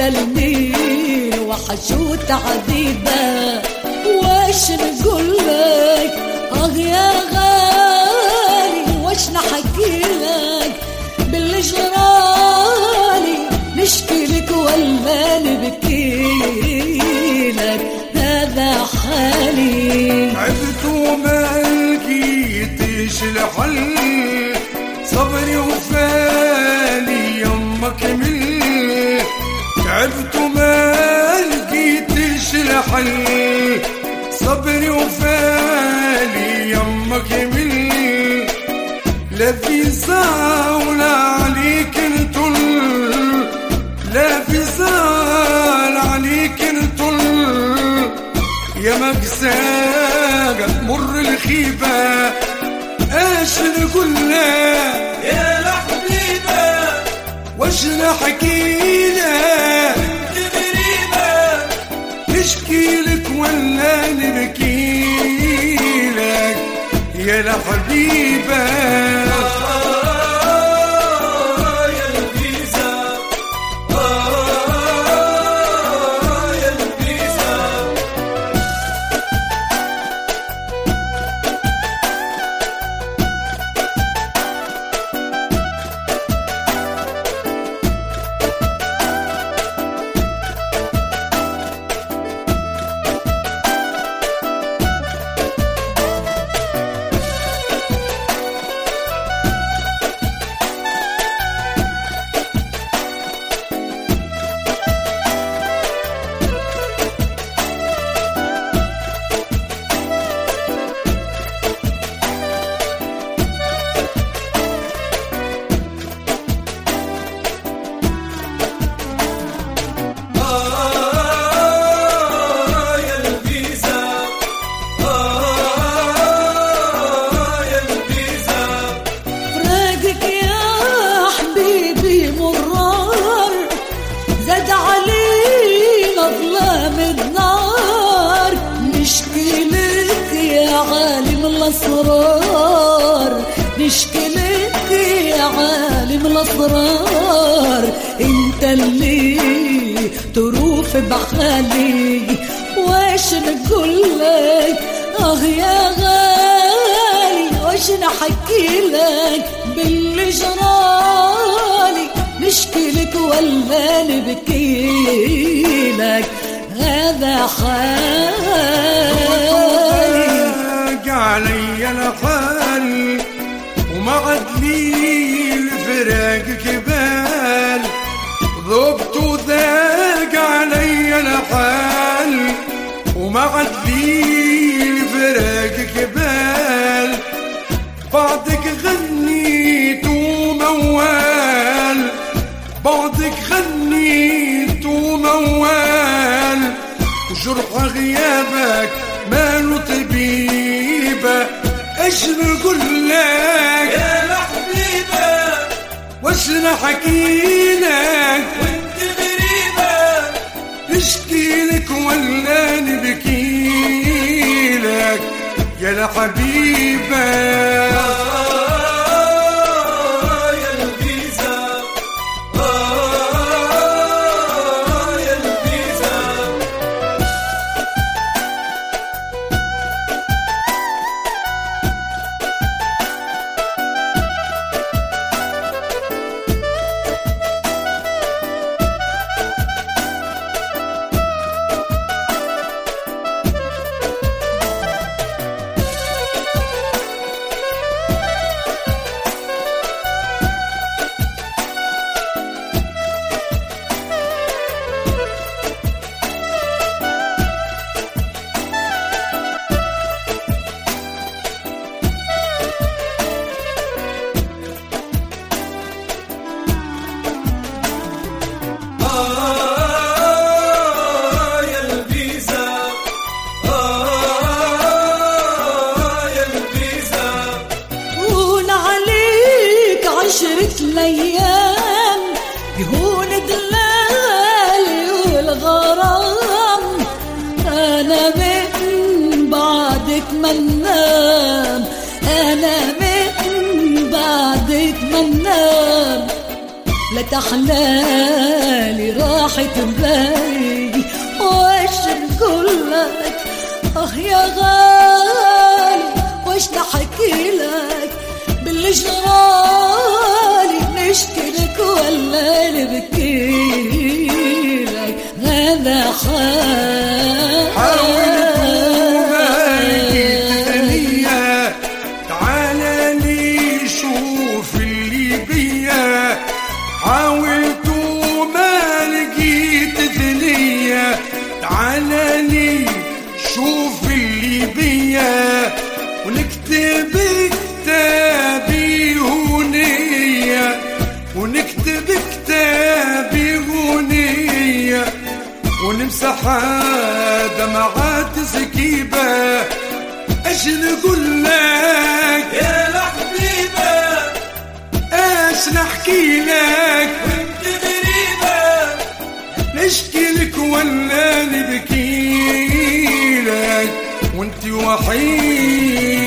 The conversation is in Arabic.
المين وحشوت عذيبة، واش نقولك يا غالي، واش نحكيلك باللي جرالي، نشكيلك ولا نبكيلك، هذا حالي. عبت وما لقيتش الحل، صبري وفالي يمك مل. تعبت وما لقيتش الحل، صبري وفالي يمك مل. لا في زاولا عليك نطل، لا في زال عليك نطل. يا مقساق مر الخيبة، ايش نقول لك يا لحبيبة، واش نحكي لك انت غريبة، نشكي لك ولا نبكي لك يا لحبيبة. الأسرار، نشكلك يا عالم الأسرار، انت اللي تروف بحالي، واش نقولك يا غالي، واش نحكيلك باللي جرالي، نشكيلك ولا نبكيلك، هذا حالي. علي الحال وما عاد لي الفراق كبال، ذبت وذاق علي الحال وما عاد لي الفراق كبال، بعدك غنيت وموال، بعدك غنيت وموال، وجرح غيابك مالو طبيبة، ايش نقول لك يا محبيبة، واش نحكيلك وانت غريبة، نشكيلك ولا نبكيلك يا الحبيبة. عشرة الأيام يهون دلالي والغرام، أنا من بعدك منام، أنا من بعدك منام، لا تحلالي راحة بالي، وش نقولك يا غالي، وش نحكي لك باللي جرالي، نشكي لك ولا نبكي لك، هذا حال. حاولت وما لقيت ثنية، تعال لي شوف اللي بيا، ونكتب كتابي هنية، ونكتب كتابي هنية، ونمسح دمعات سكيبة. ايش نقول لك يا الحبيبة، ايش نحكي لك وانت غريبة، نشكي لك ولا نبكي لك وانت وحيد.